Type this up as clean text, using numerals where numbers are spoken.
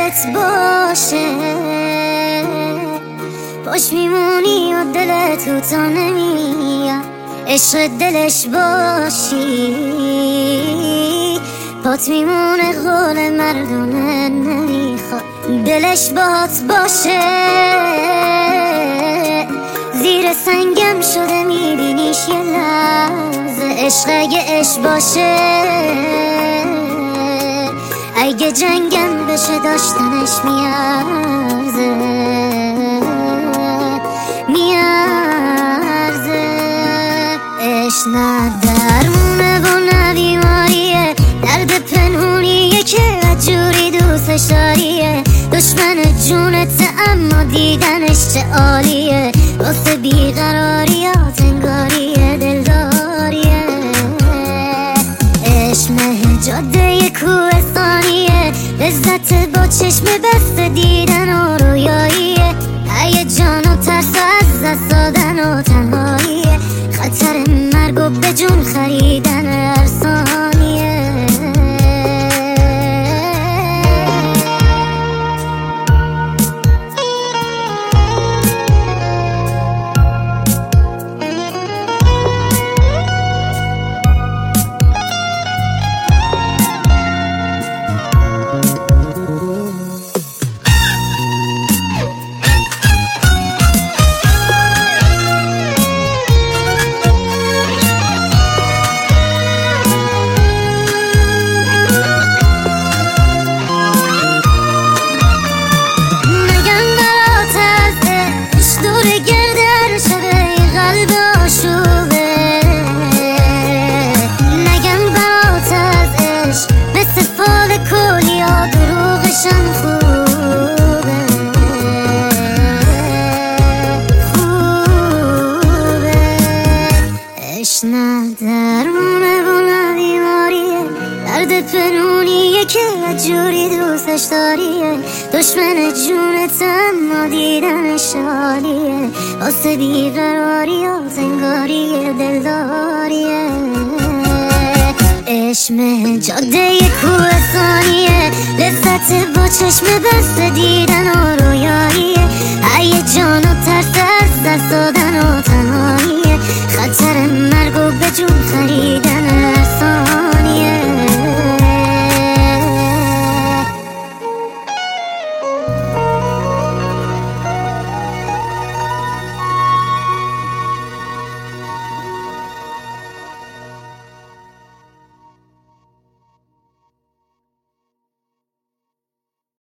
دلت باشه، باش میمونی و دلت تو تا نمیاد. عشق دلش باشی پات میمونه، قول مردونه نمیخواد. دلش باهات باشه، زیر سنگم شده میبینیش یه لحظه. عشق اگه عشق باشه، اگه جنگم بشه داشتنش میارزه، میارزه. عشق نه درمونه و نه بیماریه، درد پنهونیه که جوری دوستش داریه. دشمن جونت اما دیدنش چه عالیه، واسه بیقراریات انگاریه دلداریه. عشق مه جاده کوهستانیه، لذت با چشم بسته دیدن و رویاییه. هیجان و ترس از دست دادن و تنهاییه، خطر مرگ و به جون خریدن هر ثانیه. نه درمونه و نه بیماریه، درد پنونیه که جوری دوستش داریه. دشمن جونت اما دیدنش عالیه، واسه بیقراریات انگاریه دلداریه. عشق جاده کوهستانیه، لذت با چشم بسته دیدن